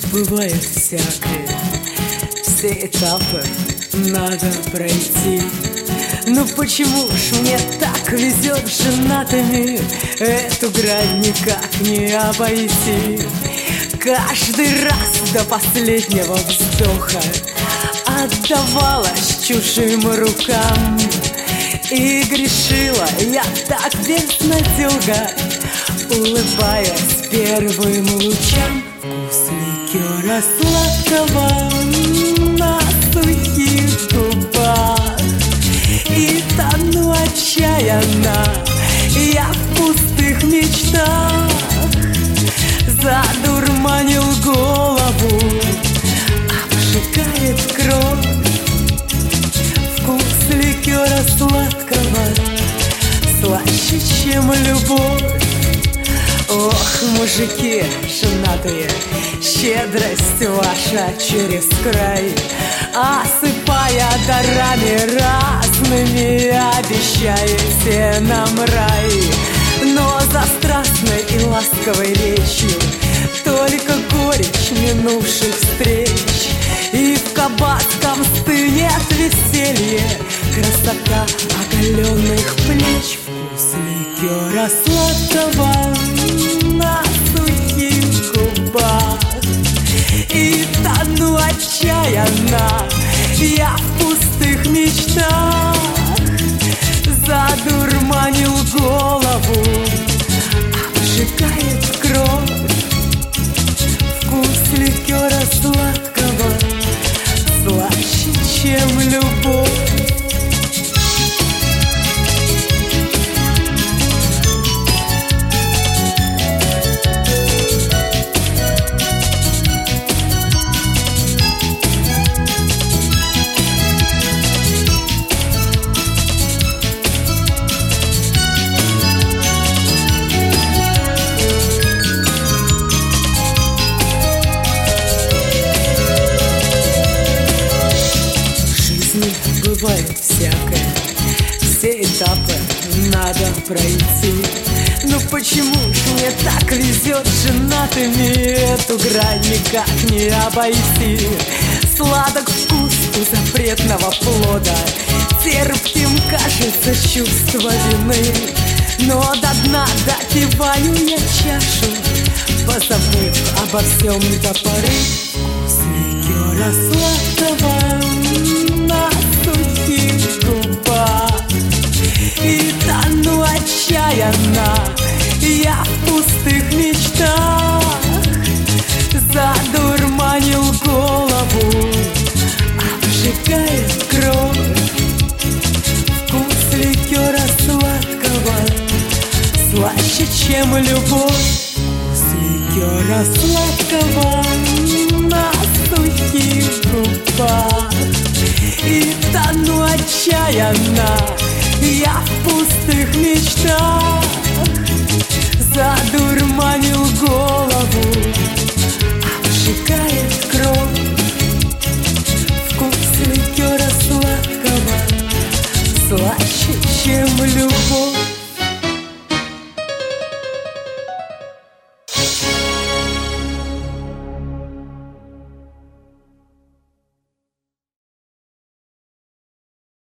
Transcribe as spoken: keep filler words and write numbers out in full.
бывает всякое, все этапы надо пройти. Ну почему ж мне так везет с женатыми, эту грань никак не обойти. Каждый раз до последнего вздоха отдавалась чужим рукам, и грешила я так безнадега, улыбаясь первым лучам. Вкус ликера сладкого на сухих губах, и тону отчаянно я в пустых мечтах. Задурманил голову, обжигает кровь. Вкус ликера сладкого слаще, чем любовь. Ох, мужики женатые, щедрость ваша через край, осыпая дарами разными, обещаете нам рай. Но за страстной и ласковой речью только горечь минувших встреч, и в кабацком стыне веселье, красота оголенных плеч. Вкус ликера сладкого на сухих губах, и тону отчаянно я в пустых мечтах. Задурманил голову, обжигает кровь. Вкус ликера сладкого слаще, чем любовь. Бывает всякое, все этапы надо пройти. Ну почему ж мне так везет с женатыми, эту грань никак не обойти. Сладок вкус у запретного плода, терпким кажется чувство вины, но до дна допиваю я чашу, позабыв обо всем до поры. Вкус ликера сладкого на сухих губах, и тону отчаянно я в пустых мечтах. Задурманил голову, обжигает кровь. Вкус ликера сладкого слаще, чем любовь. Вкус ликера сладкого на сухих губах, и тону отчаянно я в пустых мечтах. Задурманил голову, обжигает кровь. Вкус ликера сладкого слаще, чем любовь.